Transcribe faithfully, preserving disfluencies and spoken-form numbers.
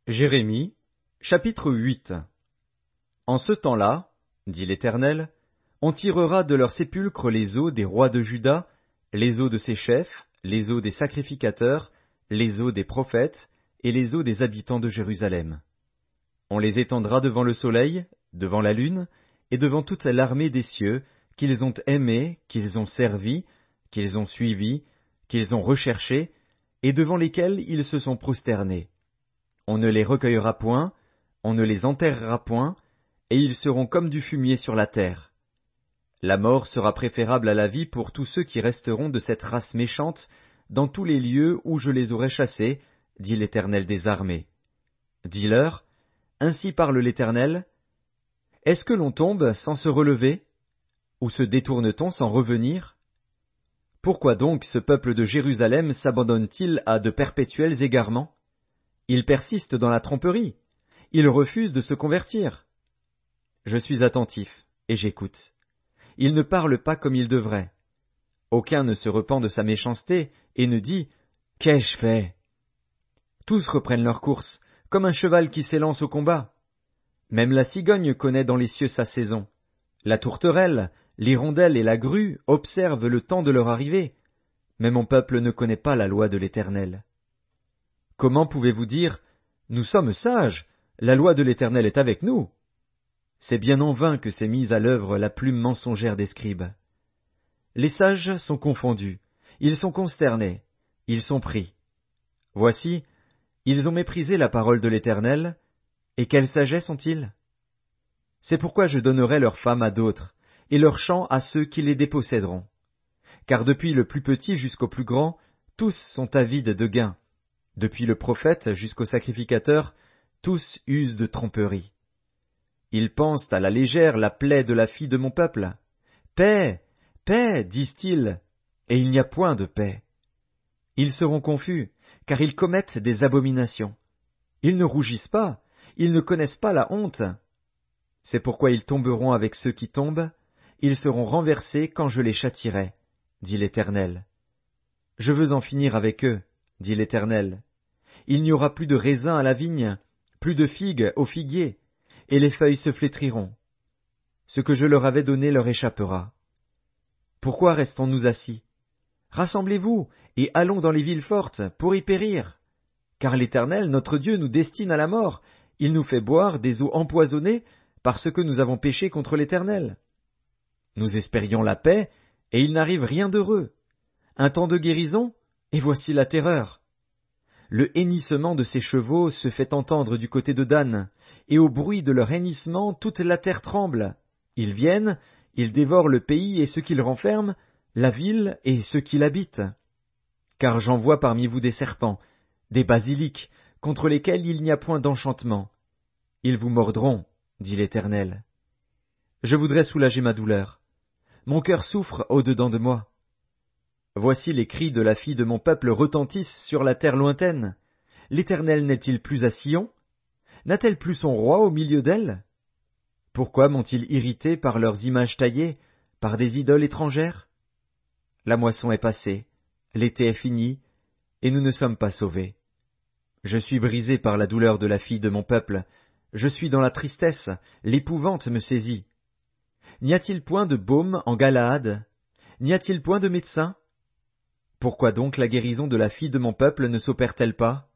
Jérémie, chapitre huit. En ce temps-là, dit l'Éternel, on tirera de leurs sépulcres les os des rois de Juda, les os de ses chefs, les os des sacrificateurs, les os des prophètes, et les os des habitants de Jérusalem. On les étendra devant le soleil, devant la lune, et devant toute l'armée des cieux, qu'ils ont aimés, qu'ils ont servi, qu'ils ont suivis, qu'ils ont recherchés, et devant lesquels ils se sont prosternés. On ne les recueillera point, on ne les enterrera point, et ils seront comme du fumier sur la terre. La mort sera préférable à la vie pour tous ceux qui resteront de cette race méchante dans tous les lieux où je les aurai chassés, dit l'Éternel des armées. Dis-leur, ainsi parle l'Éternel, est-ce que l'on tombe sans se relever? Ou se détourne-t-on sans revenir? Pourquoi donc ce peuple de Jérusalem s'abandonne-t-il à de perpétuels égarements? Il persiste dans la tromperie, il refuse de se convertir. Je suis attentif, et j'écoute. Ils ne parlent pas comme ils devraient. Aucun ne se repent de sa méchanceté, et ne dit « Qu'ai-je fait ?» Tous reprennent leur course, comme un cheval qui s'élance au combat. Même la cigogne connaît dans les cieux sa saison. La tourterelle, l'hirondelle et la grue observent le temps de leur arrivée. Mais mon peuple ne connaît pas la loi de l'Éternel. Comment pouvez-vous dire « Nous sommes sages, la loi de l'Éternel est avec nous » C'est bien en vain que s'est mise à l'œuvre la plume mensongère des scribes. Les sages sont confondus, ils sont consternés, ils sont pris. Voici, ils ont méprisé la parole de l'Éternel, et quelle sagesse ont-ils? C'est pourquoi je donnerai leurs femmes à d'autres, et leurs champs à ceux qui les déposséderont. Car depuis le plus petit jusqu'au plus grand, tous sont avides de gain. Depuis le prophète jusqu'au sacrificateur, tous usent de tromperie. Ils pensent à la légère la plaie de la fille de mon peuple. Paix, paix, disent-ils, et il n'y a point de paix. Ils seront confus, car ils commettent des abominations. Ils ne rougissent pas, ils ne connaissent pas la honte. C'est pourquoi ils tomberont avec ceux qui tombent, ils seront renversés quand je les châtierai, dit l'Éternel. Je veux en finir avec eux, dit l'Éternel. Il n'y aura plus de raisins à la vigne, plus de figues au figuier, et les feuilles se flétriront. Ce que je leur avais donné leur échappera. Pourquoi restons-nous assis? Rassemblez-vous, et allons dans les villes fortes, pour y périr. Car l'Éternel, notre Dieu, nous destine à la mort, il nous fait boire des eaux empoisonnées, parce que nous avons péché contre l'Éternel. Nous espérions la paix, et il n'arrive rien d'heureux. Un temps de guérison, et voici la terreur. Le hennissement de ses chevaux se fait entendre du côté de Dan, et au bruit de leur hennissement toute la terre tremble. Ils viennent, ils dévorent le pays et ceux qui le renferment, la ville et ceux qui l'habitent. Car j'envoie parmi vous des serpents, des basiliques, contre lesquels il n'y a point d'enchantement. Ils vous mordront, dit l'Éternel. Je voudrais soulager ma douleur. Mon cœur souffre au-dedans de moi. Voici les cris de la fille de mon peuple retentissent sur la terre lointaine. L'Éternel n'est-il plus à Sion? N'a-t-elle plus son roi au milieu d'elle? Pourquoi m'ont-ils irrité par leurs images taillées, par des idoles étrangères? La moisson est passée, l'été est fini, et nous ne sommes pas sauvés. Je suis brisé par la douleur de la fille de mon peuple, je suis dans la tristesse, l'épouvante me saisit. N'y a-t-il point de baume en Galaad? N'y a-t-il point de médecin? Pourquoi donc la guérison de la fille de mon peuple ne s'opère-t-elle pas?